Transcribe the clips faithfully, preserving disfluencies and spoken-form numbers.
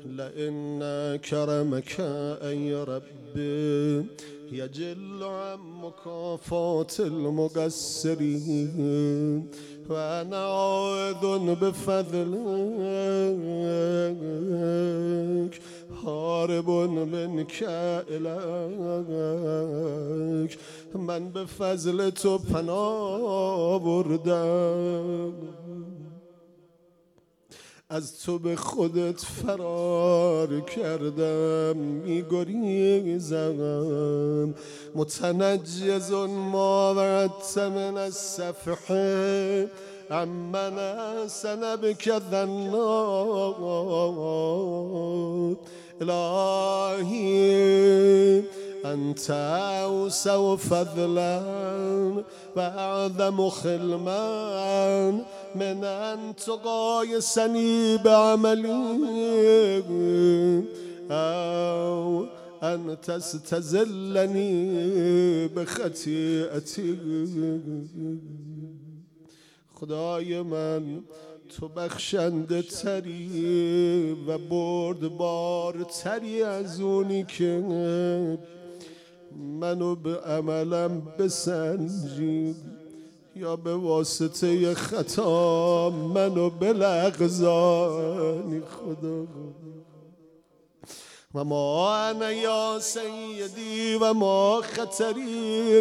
لئن كرمك أي ربي يجل عن مكافات المقصرين، وأنا عاذ بفضلك هارب منك إليك. من به فضل تو پناه بردم، از تو به خودت فرار کردم، میگریزم. متنجز ما وعدت من السفح عمن احسن بك الظنات. الهی انت اوسع فضلا و اعظم خلما من ان تقایسنی بعملی او ان تستذلنی بخطیئتی. خدای من تو بخشنده تری و بردبار تری از اونی که منو به عملم بسنجی یا به واسطه خطا منو بلغزانی. خدا و ما انا یا سیدی و ما خطری،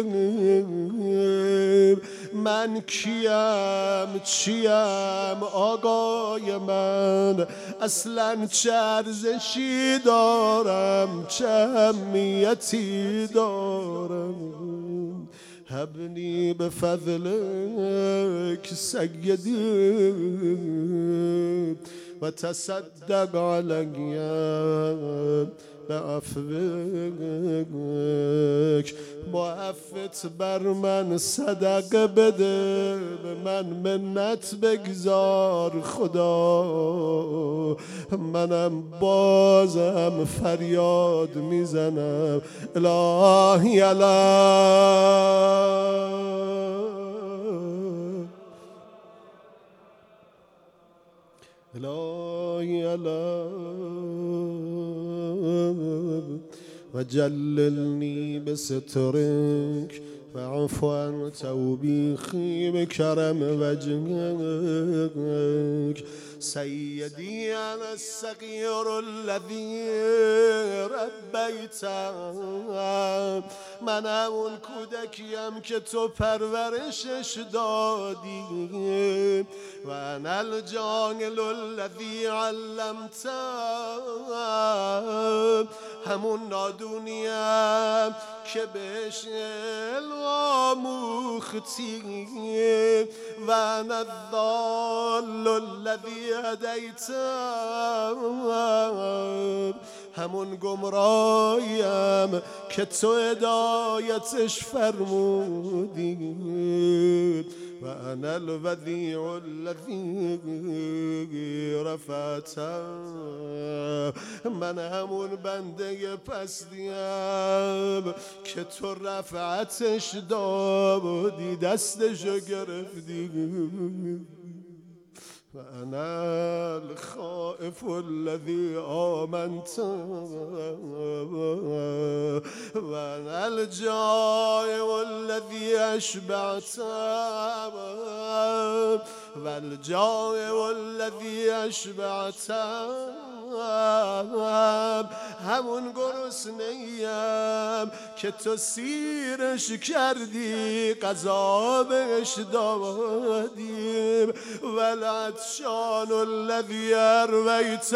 من کیم چیم آقای من، اصلا چه ارزشی دارم چه اهمیتی دارم. هبنی بفضلک سیدی و تصدق علی بعفوک. با عفت بر من صدقه بده، به من منت بگذار خدا. منم بازم فریاد میزنم الهی الهی و جللنی بسترک و عفو عن توبیخی بکرم وجهک. سیدی انا الصغیر الذی ربیتم، من اون کودکیم که تو پرورشش دادی. و انا الجاهل الذی علمتم، همون نادونیم که بهش علم آموختی. و انا الضال الذی هدیتم، همون گمراهیم که تو هدایتش فرمودی. و انا الوضیع الذی رفعتم، من همون بنده پستیم که تو رفعتش دادی، دستشو گرفتی. و انا الخائف الذی آمنت، و انا الجائع الذی اشبعت، و الجائع الذی اشبعت. همون گرسنه‌ایم که تو سیرش کردی، غذا بهش دادیم. و العطشان الذی ارویت،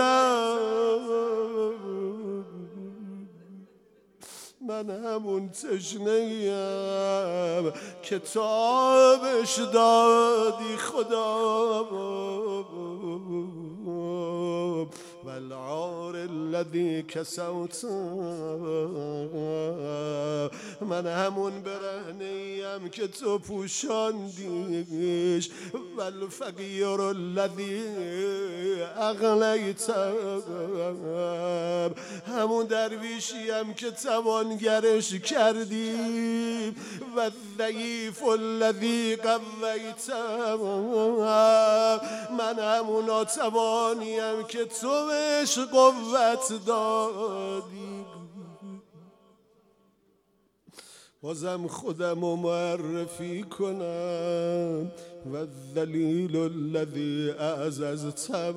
من همون تشنه‌ایم که تو آبش دادی خدا. و العار الذی کسوت، من همون برهنه‌ایم که تو پوشاندیش. و الفقیر الذی اغنیت، همون در درویشیم که توانگرش کردی و ضعیف الذی قویتم، من همون ناتوانیم که تو بهش قوت دادی. بازم خودم رو معرفی کنم و الذلیل الذی اعززتم،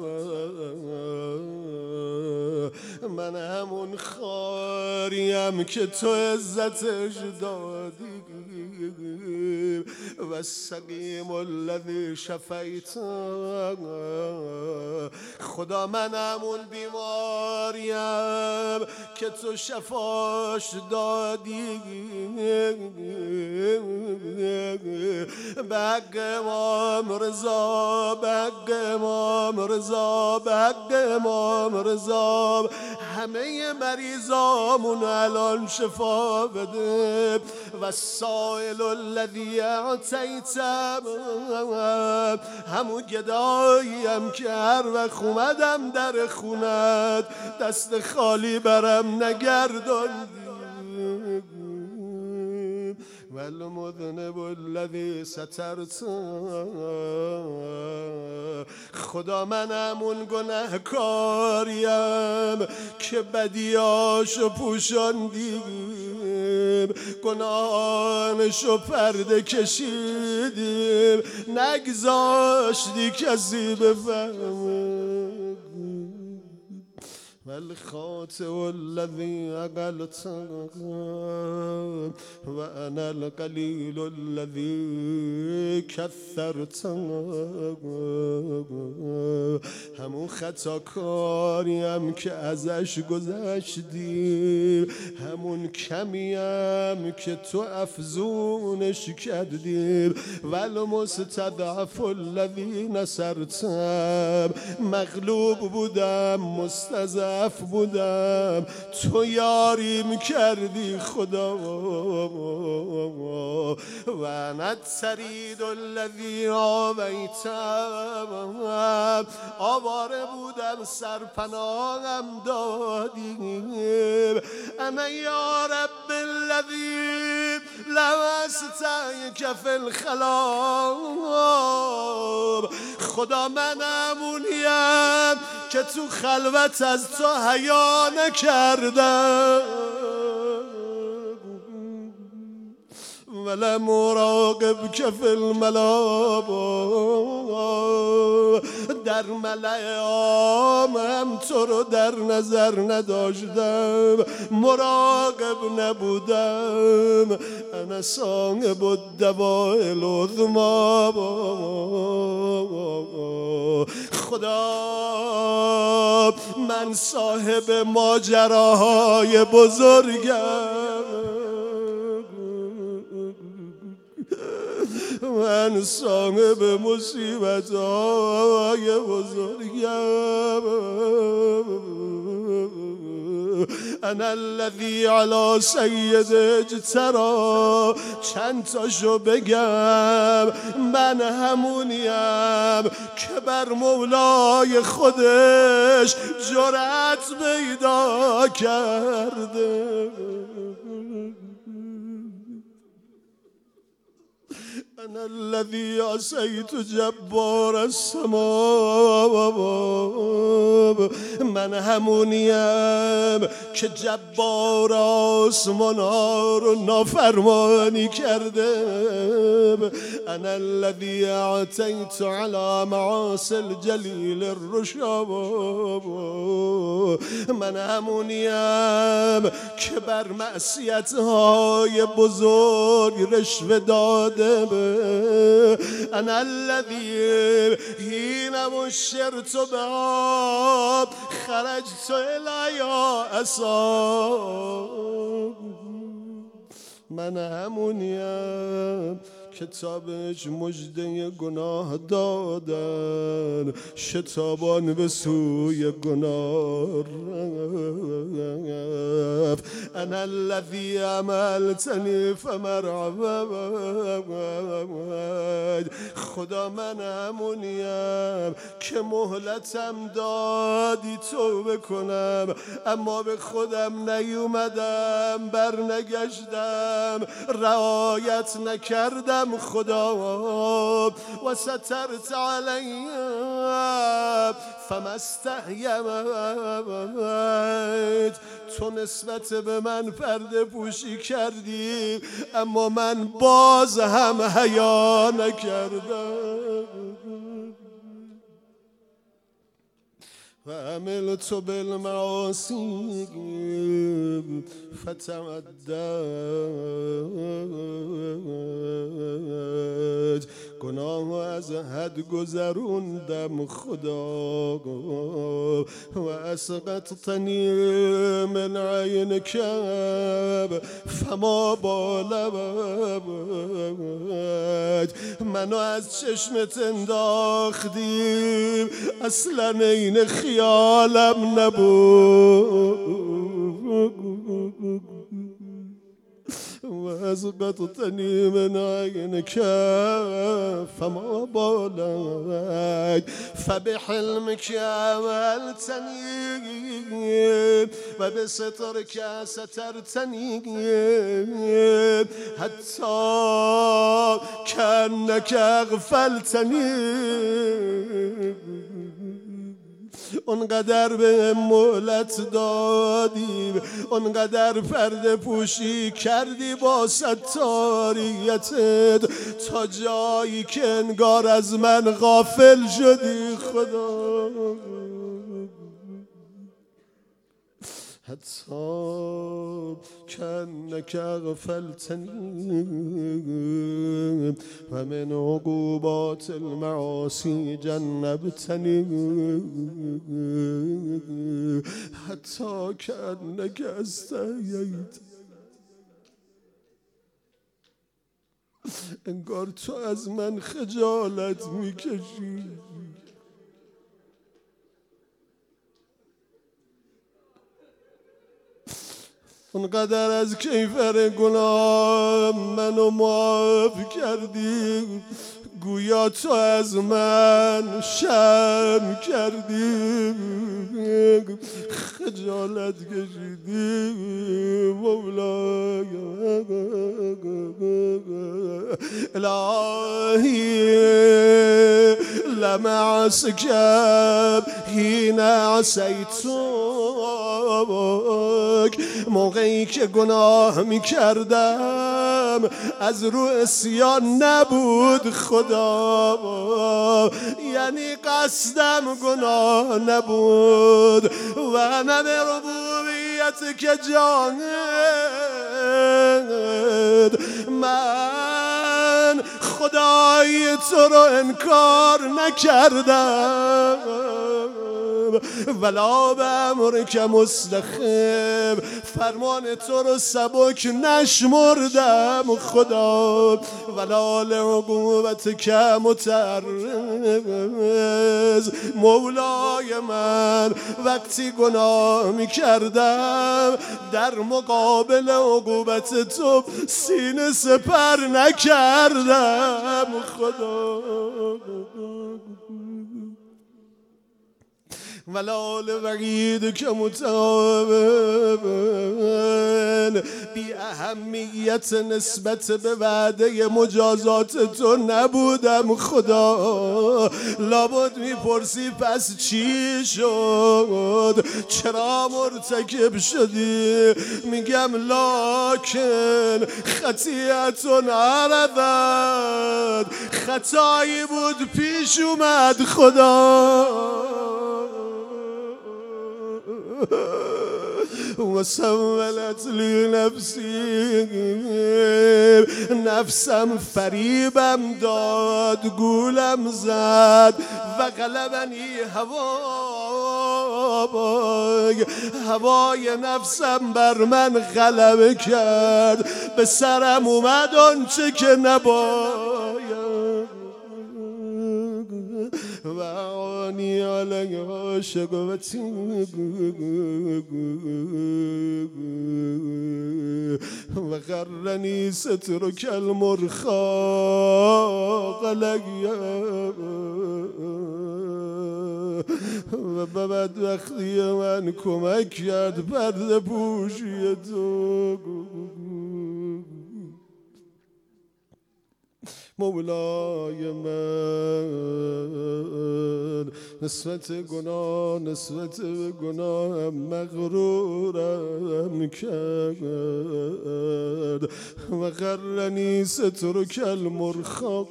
من همون خاریم که تو عزتش دادی و السقیم الذی شفیتم، خدا من همون بیماریم که تو شفاش دادی. به حق امام رضا، به حق امام رضا، به حق امام رضا، همه مریضامون الان شفا بده. و السائل الذی اعطیتم، همون گداییم که هر وقت اومدم در خونت دست خالی برم نگرداندی. والمذنب الذی سترت، خدا من همون گناهکاریم که بدیاشو پوشاندیم، گناهانشو پرده کشیدیم، نگذاشتی کسی بفهمه. والخاطئ الذی عقلت و انا القلیل الذی کثرت، همون خطاکاریم که ازش گذشتی، همون کمیم که تو افزونش کردی. والمستضعف الذی نصرتم، مغلوب بودم، مستضعف بودم، تو یاریم کردی خدا. و انا السرید الذی آویتم، آواره بودم سرپناهم دادی. انا یا رب الذی لمستک فی الخلاب، خدا من همونیم که تو خلوت از تو حیا نکردم. ولم اراقب که فی الملا، در ملأ عامم تو رو در نظر نداشتم، مراقب نبودم. انا صاحب الدواء العظمی، خدا من صاحب ماجراهای بزرگم، من صاحب مصیبت‌های بزرگم. انا الذی علی سید اجترا، چند تاشو بگم، من همونیم که بر مولای خودش جرأت پیدا کرده. انا الذی عصیت جبار السماء، من همونیم که جبار آسمان ها رو نافرمانی کرده. انا الذی اعطیت علی معاصی الجلیل الرشا، من همونیم که بر معصیت های بزرگ رشوه داده. انا الذی حین بشرت بها خرجت الی عصا، من همونیم کتابش مژده گناه دادن، شتابان به سوی گناه رفت. انا الذی عملتنی فمرعبد، خدا من همونیم که مهلتم دادی توبه کنم، اما به خودم نیومدم، بر نگشتم، رعایت نکردم خدا. و سترت علیم فما استحییت، تو نسبت به من پرده پوشی کردی، اما من باز هم حیا نکردم. و عملت بالمعاصی فتعدد، گناه از حد گذروندم خدا. و اسقطتنی من عینک فما بالبد، منو از چشمت انداختی، اصلا این خیالم نبود. و اسقطتنی من عینک فما بالد، فبحلمک عملتنی و بسترک سترتنی، حتی کانک اغفلتنی. اونقدر به مهلت دادی، اونقدر پرده پوشی کردی با ستاریتت، تا جایی که انگار از من غافل شدی خدا. حتی کانک اغفلتنی و من عقوبات المعاصی جنبتنی، حتی کانک استحییت، انگار تو از من خجالت میکشی. اونقدر از کیفر گناه منو معاف کردی، گویا تو از من شرم کردی، خجالت کشیدی مولای. الهی لم اعصک حین عصیتک، موقعی که گناه میکردم از رو عصیان نبود خدا، یعنی قصدم گناه نبود. و انا به ربوبیت که جانب، من خدای تو رو انکار نکردم، ولا به امرک مستخف، فرمان تو رو سبک نشمردم خدا. ولا لعقوبتک متعرض، مولای من وقتی گناه میکردم در مقابل عقوبت تو سینه سپر نکردم خدا. ولا لوعید که متعاون، بی اهمیت نسبت به وعده مجازات تو نبودم خدا. لابد میپرسی پس چی شد، چرا مرتکب شدی؟ میگم لکن خطیئتون عرضت، خطایی بود پیش اومد خدا. و سولت لی نفسی، نفسم فریبم داد، گولم زد و غلبنی هوا، هوای نفسم بر من غلبه کرد، به سرم اومد آنچه که نباید و آنی علیه شقوتی و غرنی سترک المرخاق علیه و به بدبختی من کمک کرد پرده پوشی تو. مولای من نسبت گناه نسبت به گناهم مغرورم کرد و غرنی سترک المرخا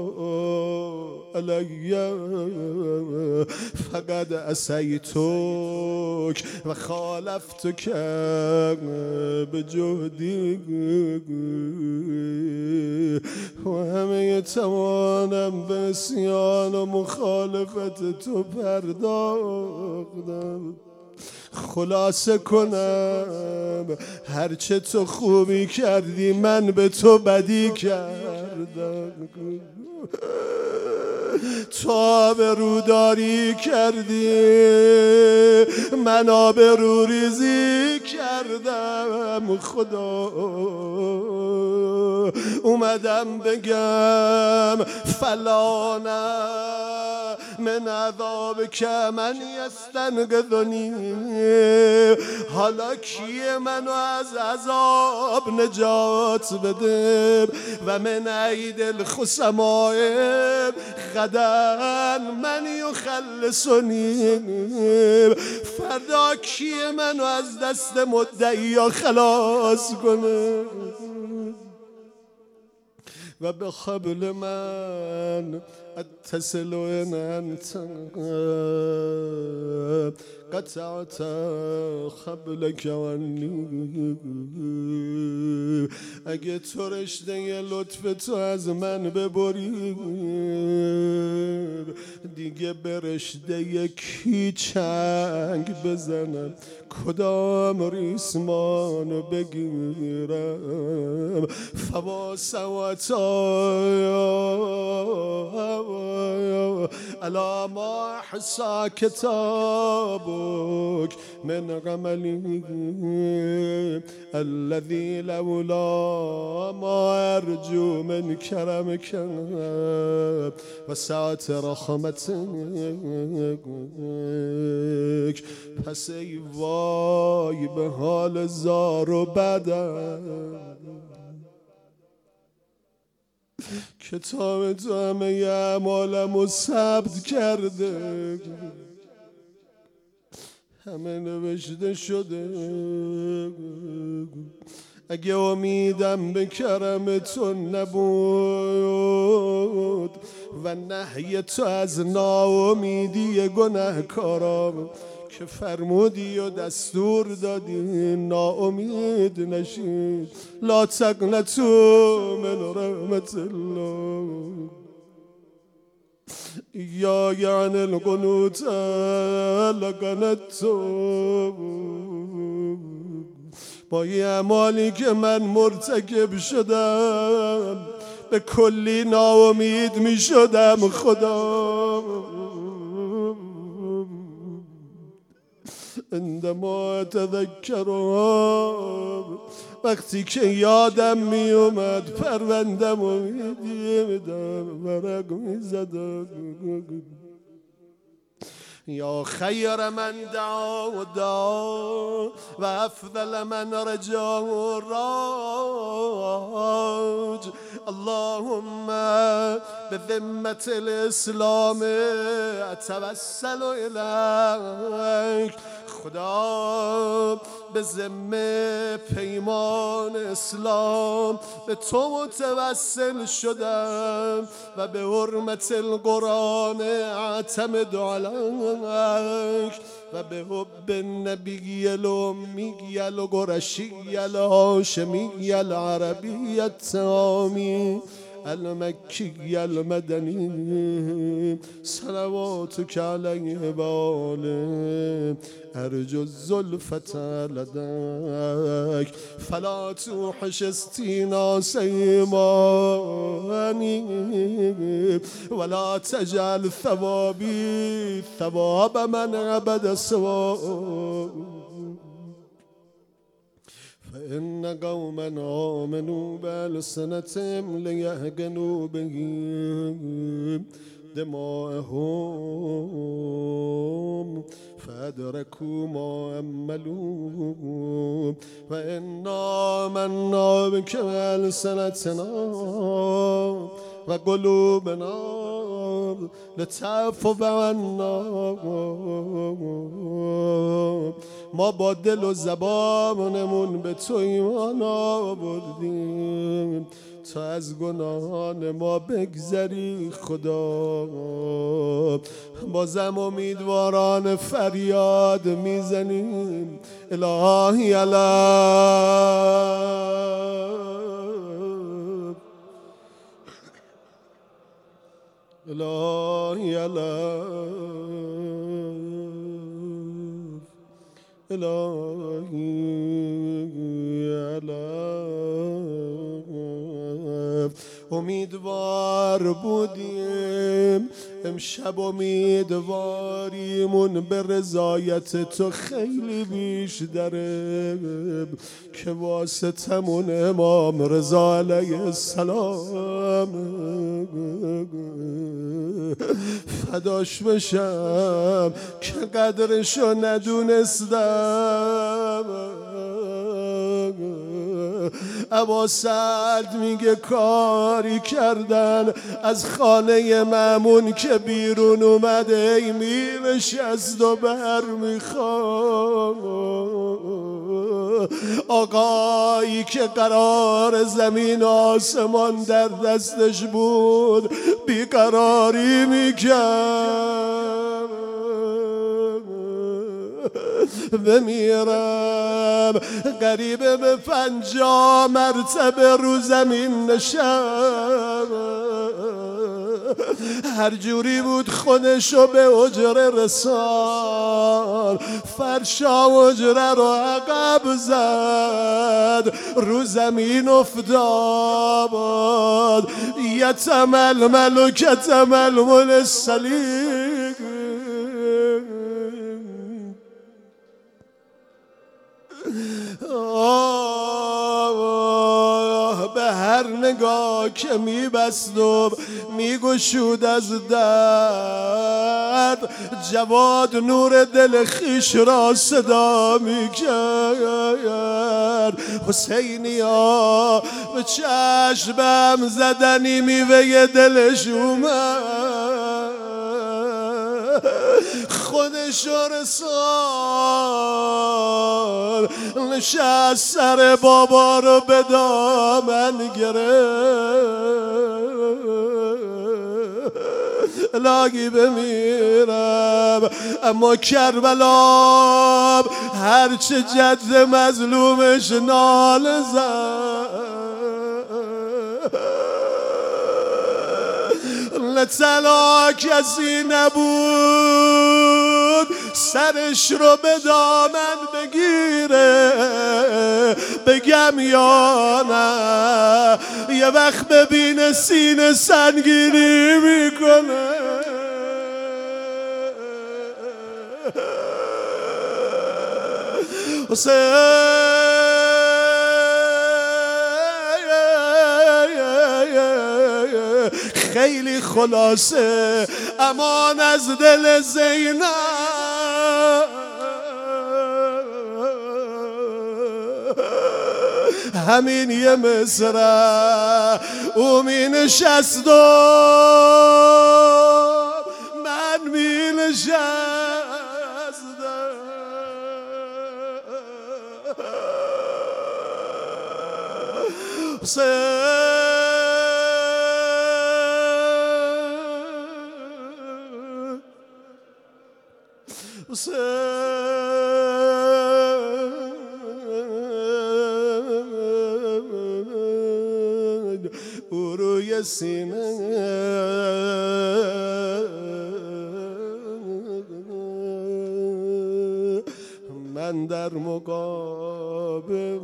علیه فقد عصیتک و خالفتک به جهدی و همه توانم به عصیان و مخالفت تو پرداختم. خلاصه کنم هرچه تو خوبی کردی من به تو بدی کردم. تو آبروداری کردی من آبروریزی کردم. خدا اومدم بگم فلانه من عذاب که من یستنقذنی، حالا کیه منو از عذاب نجات بده و من عید الخصماء غدا من یخلصنی، فردا کیه منو از دست مدعیا خلاص کنه و به خبل من اتصل ان انت قطعت خبلک عنی. اگه تو رشته لطف تو از من ببری دیگه به رشته کی چنگ بزنم، کدام ریسمانو بگیرم. فوا سواتا الا ما احصا کتابک من عملی الذی لولا ما ارجو من کرمک و ساعت رحمتک. پس ای وای به حال زار و بدم، کتاب تو همه اعمالم رو ثبت کرده، همه نوشته شده. اگه امیدم به کرم تو نبود و نهی تو از ناامیدی گناهکارام که فرمودی و دستور دادی ناامید نشید، لا تقنطوا من رحمت الله یا یعنی القنوط لقنطت. با یه اعمالی که من مرتکب شدم به کلی ناامید می شدم. خدا عندما تذکرها، وقتی که یادم می اومد پروندم و میدیدم ورق می زدم. یا خیر من دعا و دعا و افضل من رجا و راج. اللهم بذمة الاسلام اتوسل الیک. خدا به ذمه پیمان اسلام به تو متوسل شدم و به حرمت القرآن اعتمد علیک و به حب النبی الامی القرشی الهاشمی العربی التامی المكي المدني صلواتك عليه بآله أرجو الزلفة لديك فلا توحش استيناس إيماني ولا تجعل ثوابي ثواب من عبد سواك فإن قوما آمنوا بألسنتهم ليهجنوا بهم دماءهم فأدركوا ما أملوا فإنا آمنا بك بألسنتنا وقلوبنا لتعفو عنا ما با دل و زبانمون به تو ایمان آوردیم تا از گناهان ما بگذری خدا بازم امیدواران فریاد میزنیم الهی الهی الهی الهی امیدوار بودیم امشب امیدواریمون به رضایت تو خیلی بیشتره که واسطمون امام رضا علیه السلام فداش بشم که قدرشو ندونستم ابا سعد میگه کاری کردن از خانه مأمون که بیرون اومده ای میرشست و بر میخواد آقایی که قرار زمین و آسمان در دستش بود بیقراری میکرد بمیرم قریب به پنجاه مرتبه رو زمین نشم هر جوری بود خودشو به اجره رسان فرشا اجره رو عقب زد رو زمین افتاد یتمل ملک تململ السلیق آه به هر نگاه که میبست و میگشود از درد جواد نور دل خیش را صدا میکرد حسینیا به چشمم زدنی میوه دلش اومد خودشو رسال نشست سر بابا رو به دامن گرفت لاگی بمیرم اما کربلا هرچه جد مظلومش ناله زد لطلا کسی نبود سرش رو به دامن بگیره بگم یا نه یه وقت ببینه سینه سنگینی میکنه حسین خیلی خلاصه امان از دل زینب همین یه مصرع او می نشست و من می نشستم حسین او روی روی سینه من در مقابل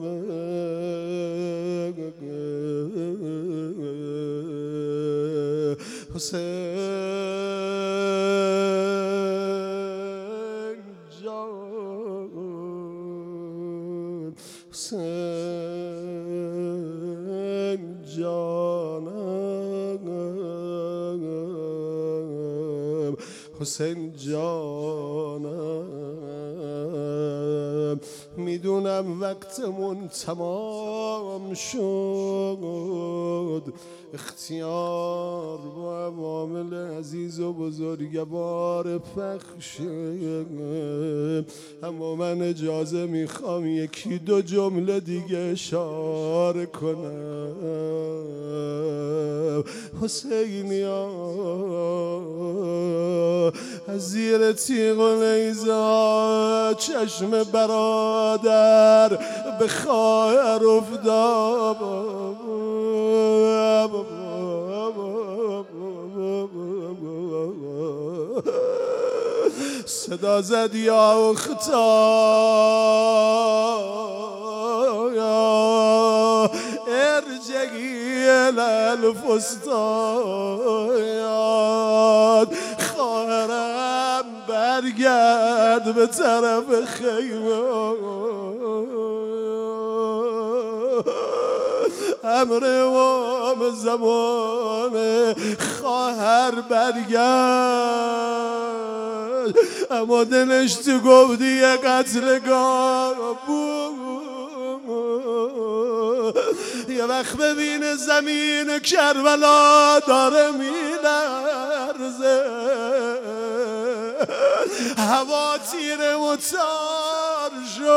حسین جان حسین جانم حسین جانم میدونم وقتمون تمام شد اختیار با عوامل عزیز و بزرگوار پخشه اما من اجازه میخوام یکی دو جمله دیگه اشاره کنم. حسینیا از زیر تیغ و نیزه چشم برادر به خواهر افتاد صدا زد یا اختا ارجعی الالفستاد خواهرم برگرد به طرف خیمه امر امام زمان خواهر برگرد اما دلش تو گفتی یه قتلگاه بود یه وقت ببینه زمین کربلا داره میلرزه هوا تیره و تار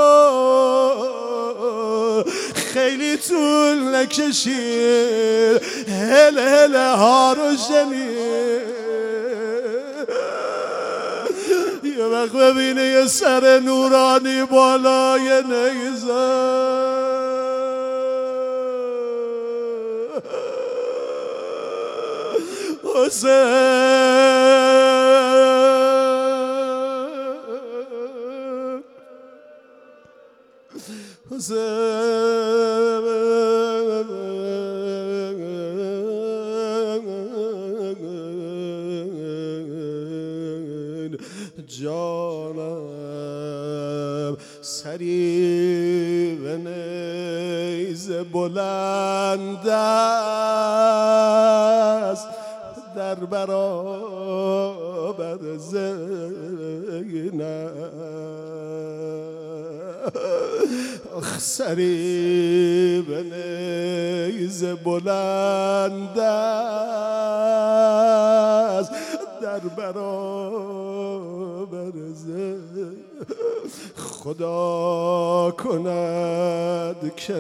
شد خیلی طول نکشید هل هل ها رو شنید یه وقت ببینه یه سر نورانی بالای نیزه حسین حسین جانم سری و نیزه بلند است در برابر زینب آخ سری به نیزه بلند است در برابر زینب خدا کند که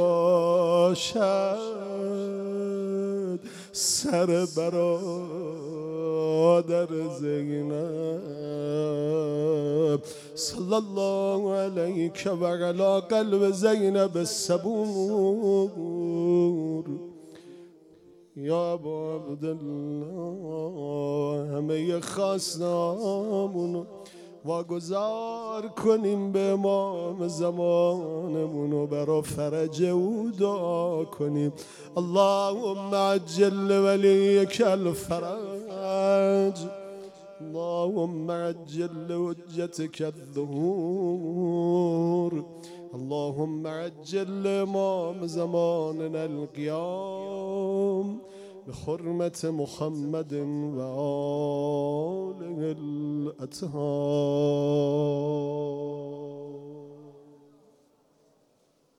نباشد سر برادر زینب صلی الله علیک و علی قلب زینب الصبور یا ابا عبدالله همه خواستامونو واگذار کنیم به امام زمانمون و برا فرج او دعا کنیم. اللهم عجل ولیک الفرج، اللهم عجل حجتك الظهور، اللهم عجل امام زماننا القيام بحرمة محمد وآله الأطهار.